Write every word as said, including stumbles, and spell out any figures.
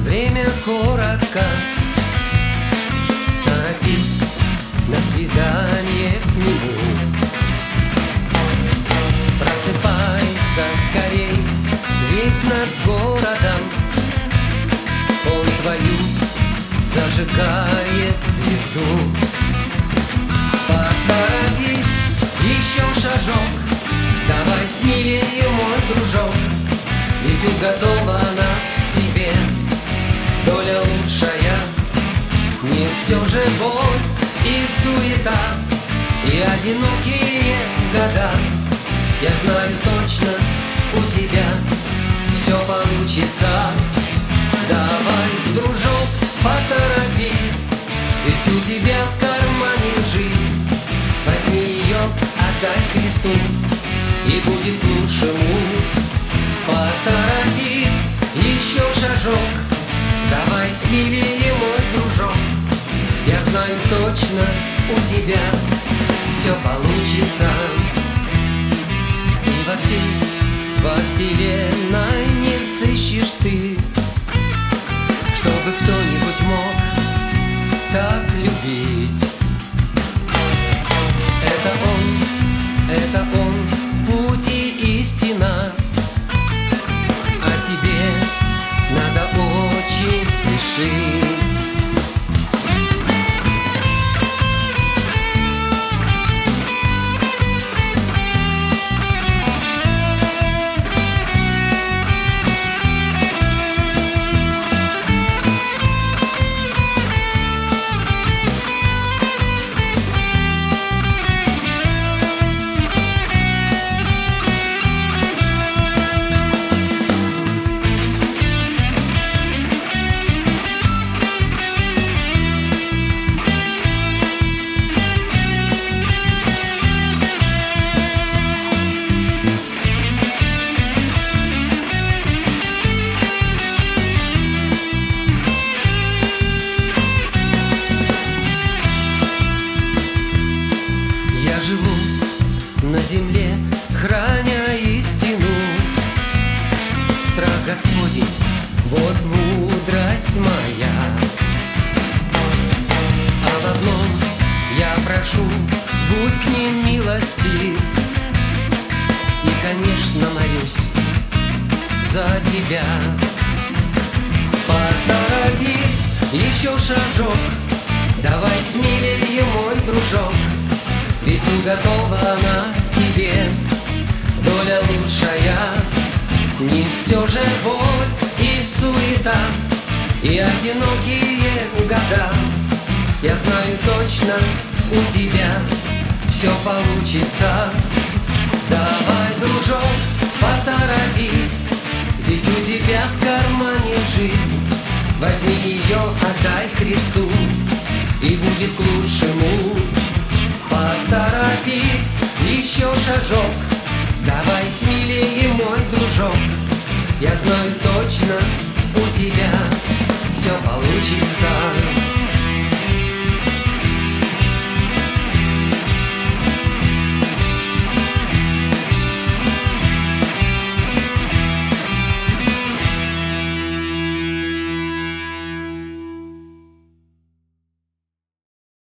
время коротко. Торопись на свидание к нему. Просыпайся скорей, ведь над городом он твою зажигает звезду. Поторопись, еще шажок, давай смелее, мой дружок, ведь уготована тебе доля лучшая. Не все же боль и суета, и одинокие года. Я знаю точно, у тебя все получится. Давай, дружок, поторопись, ведь у тебя в кармане жизнь. Возьми ее, отдай Христу, и будет к лучшему. Поторопись, еще шажок, давай смелее, мой дружок. Я знаю точно, у тебя все получится. И во всей, во вселенной не сыщешь ты, чтобы кто-нибудь мог так любить. Это он, это он, путь и истина, а тебе надо очень спешить. На земле, храня истину, страх Господень, вот мудрость моя. А в одном я прошу, будь к ним милостив, и, конечно, молюсь за тебя. Поторопись, еще шажок, давай смелее, мой дружок, ведь уготована тебе доля лучшая. Не все же боль и суета, и одинокие года. Я знаю точно, у тебя все получится. Давай, дружок, поторопись, ведь у тебя в кармане жизнь. Возьми ее, отдай Христу, и будет к лучшему. Поторопись, еще шажок, давай смелее, мой дружок. Я знаю точно, у тебя все получится.